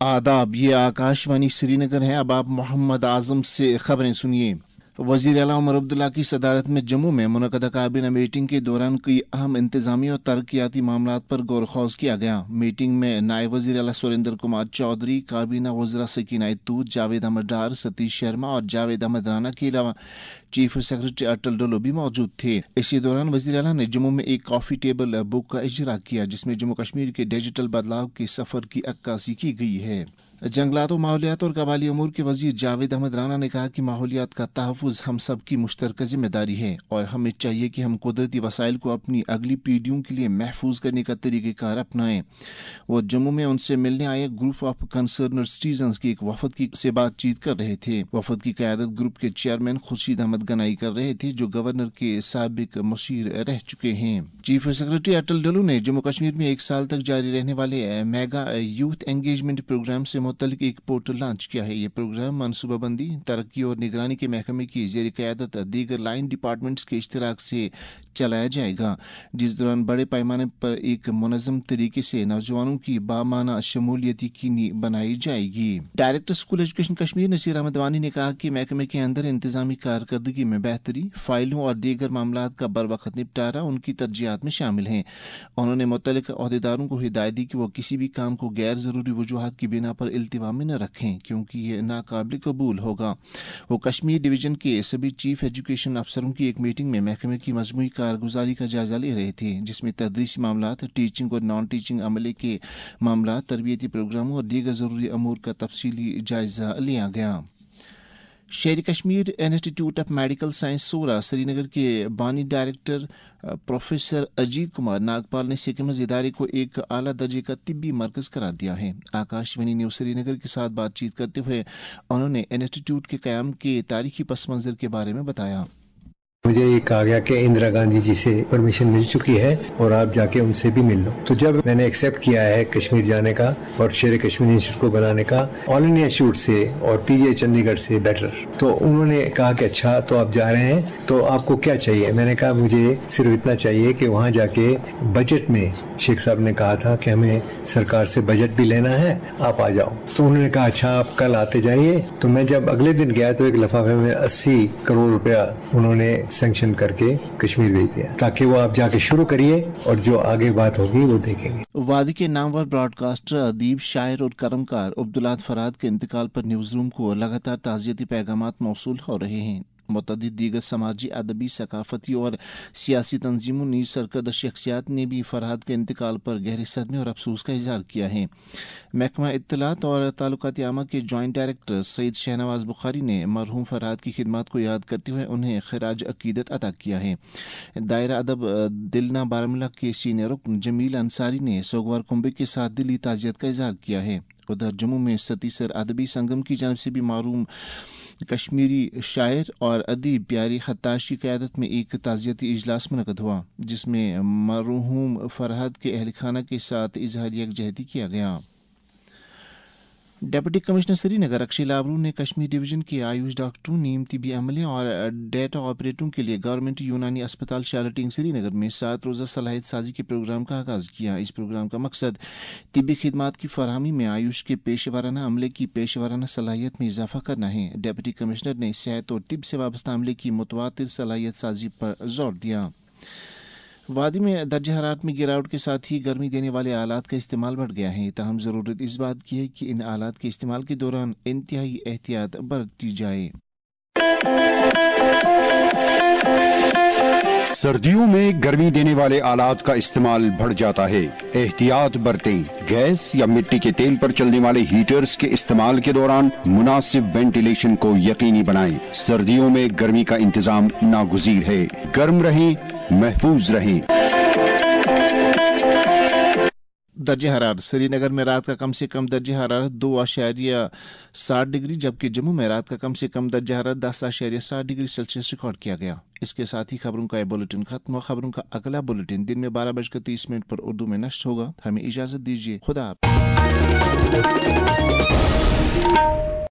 आदाब, ये आकाशवाणी श्रीनगर है। अब आप मोहम्मद आजम से खबरें सुनिए। वज़ीर आला उमर अब्दुल्ला की सदारत में जम्मू में मुनक़दा काबीना मीटिंग के दौरान कई अहम इंतजामी और तरक्याती मामलात पर गौर खौज किया गया। मीटिंग में नायब वज़ीर आला सुरेंद्र कुमार चौधरी, काबीना वज़रा सकीना इत्तूत, जावेद अहमद डार, सतीश शर्मा और जावेद अहमद राना के अलावा चीफ सेक्रेटरी अटल डोलो भी मौजूद थे। इसी दौरान वज़ीर आला ने जम्मू में एक कॉफ़ी टेबल बुक का इजरा किया, जिसमें जम्मू कश्मीर के डिजिटल बदलाव के सफ़र की अक्कासी की गई है। जंगलात और माहौलियात और कबाली अमूर के वजीर जावेद अहमद राना ने कहा कि माहौलियात का तहफ़्फ़ुज़ हम सब की मुश्तरका जिम्मेदारी है और हमें चाहिए कि हम कुदरती वसाइल को अपनी अगली पीढ़ियों के लिए महफूज करने का तरीक़ेकार अपनाएं। वो जम्मू में उनसे मिलने आए ग्रुप ऑफ कंसर्न सिटीजन्स के एक वफद से बातचीत कर रहे थे। वफद की क़यादत ग्रुप के चेयरमैन खुर्शीद अहमद गनाई कर रहे थे, जो गवर्नर के साबिक मुशीर रह चुके हैं। चीफ सेक्रेटरी अटल डोलो ने जम्मू कश्मीर में 1 साल तक जारी रहने वाले मेगा यूथ एंगेजमेंट प्रोग्राम से मुतल्लिक एक पोर्टल लॉन्च किया है। ये प्रोग्राम मनसूबाबंदी, तरक्की और निगरानी के महकमे की ज़ेर क़यादत दीगर लाइन डिपार्टमेंट्स के इश्तिराक से चलाया जाएगा, जिस दौरान बड़े पैमाने पर एक मुनज़्ज़म तरीके से नौजवानों की बामाना शमूलियत यकीनी बनाई जाएगी। Director school education Kashmir Nasir Ahmad Wani ने कहा कि महकमे के अंदर इंतजामी कारकर्दगी में बेहतरी, फाइलों और दीगर मामलात का बरवक्त निपटारा उनकी तरजीहात में शामिल हैं। उन्होंने मुतल्लिक़ अहदेदारों को हिदायत दी कि वो किसी भी काम को गैर ज़रूरी वजूहात की बिना पर इल्तिवा में न रखें, क्योंकि ये नाकाबिल कबूल होगा। वो कश्मीर डिवीज़न के सभी चीफ एजुकेशन अफसरों की एक मीटिंग में महकमे की मजमूई कारगुजारी का जायजा ले रहे थे, जिसमें तदरीसी मामलात, टीचिंग और नॉन टीचिंग अमले के मामलात, तरबियती प्रोग्रामों और दीगर ज़रूरी अमूर का तफसीली जायजा लिया गया। Sher Kashmir institute of medical science Soura Srinagar के बानी डायरेक्टर प्रोफेसर अजीत कुमार नागपाल ने सिकमज इदारे को एक आला दर्जे का तिब्बी मरकज़ करार दिया है। आकाशवाणी न्यूज़ श्रीनगर के साथ बातचीत करते हुए उन्होंने इंस्टीट्यूट के क़याम के तारीखी पस मंज़र के बारे में बताया। मुझे ये कहा गया कि इंदिरा गांधी जी से परमिशन मिल चुकी है और आप जाके उनसे भी मिल लो। तो जब मैंने एक्सेप्ट किया है कश्मीर जाने का और शेर कश्मीर इंस्टीट्यूट को बनाने का ऑल इंडिया इंस्टीट्यूट से और पीजीआई चंडीगढ़ से बेटर, तो उन्होंने कहा कि अच्छा तो आप जा रहे हैं तो आपको क्या चाहिए। मैंने कहा मुझे सिर्फ इतना चाहिए कि वहाँ जाके बजट में, शेख साहब ने कहा था कि हमें सरकार से बजट भी लेना है, आप आ जाओ। तो उन्होंने कहा अच्छा आप कल आते जाइए। तो मैं जब अगले दिन गया तो एक लिफाफे में 80 करोड़ रुपया उन्होंने सैंक्शन करके कश्मीर भेज दिया, ताकि वो आप जाके शुरू करिए और जो आगे बात होगी वो देखेंगे। वादी के नामवर ब्रॉडकास्टर, अदीब, शायर और कलमकार अब्दुल्लाह फराद के इंतकाल पर न्यूज़ रूम को लगातार ताज़ियती पैगामात मौसूल हो रहे हैं। मुतअद्दिद दीगर समाजी, अदबी, सकाफती और सियासी तंजीमों नीज़ सरकर्दा शख्सियात ने भी फरहाद के इंतकाल पर गहरे सदमे और अफसोस का इजहार किया है। महकमा इत्तलात और ताल्लुकात आमा के जॉइंट डायरेक्टर सईद शहनवाज बुखारी ने मरहूम फरहाद की खिदमत को याद करते हुए उन्हें खिराज अकीदत अता किया है। दायरा अदब दिलना बारामूला के सीनियर रुकन जमील अंसारी ने सोगवार कुंबे के साथ दिली ताज़ियत का इजहार किया है। उधर जम्मू में सतीसर अदबी संगम की जानब से भी मारूम कश्मीरी शायर और अदीब प्यारी खत्ताश की क़यादत में एक ताज़ियती इजलास मुनक़द हुआ, जिसमें मरहूम फरहाद के अहल खाना के साथ इजहार यकजहती किया गया। डिप्टी कमिश्नर श्रीनगर अक्षय लाबरू ने कश्मीर डिवीज़न के आयुष डॉक्टरों, नीम तिबी अमले और डेटा ऑपरेटरों के लिए गवर्नमेंट यूनानी अस्पताल शालटीन श्रीनगर में 7 रोज़ा सलाहियत साजी के प्रोग्राम का आगाज़ किया। इस प्रोग्राम का मकसद तिबी खिदमात की फराहमी में आयुष के पेशेवराना अमले की पेशेवराना सलाहियत में इजाफा करना है। डिप्टी कमिश्नर ने सेहत और तिब से वाबस्ता अमले की मुतवातिर सलाहियत साजी पर जोर दिया। वादी में दर्ज हरारत में गिरावट के साथ ही गर्मी देने वाले आलात का इस्तेमाल बढ़ गया है। ताहम ज़रूरत इस बात की है कि इन आलात के इस्तेमाल के दौरान इंतहाई एहतियात बरती जाए। सर्दियों में गर्मी देने वाले आलात का इस्तेमाल बढ़ जाता है, एहतियात बरतें। गैस या मिट्टी के तेल पर चलने वाले हीटर्स के इस्तेमाल के दौरान मुनासिब वेंटिलेशन को यकीनी बनाएं। सर्दियों में गर्मी का इंतजाम नागुज़ीर है। गर्म रहें, महफूज रहें। दर्जे हरारत श्रीनगर में रात का कम से कम दर्जे हरारत 2.7 डिग्री, जबकि जम्मू में रात का कम से कम दर्जे हरारत 10.7 डिग्री सेल्सियस रिकॉर्ड किया गया। इसके साथ ही खबरों का यह बुलेटिन खत्म हुआ। खबरों का अगला बुलेटिन दिन में 12:30 पर उर्दू में नश्र होगा। हमें इजाजत दीजिए। खुदा हाफ़िज़।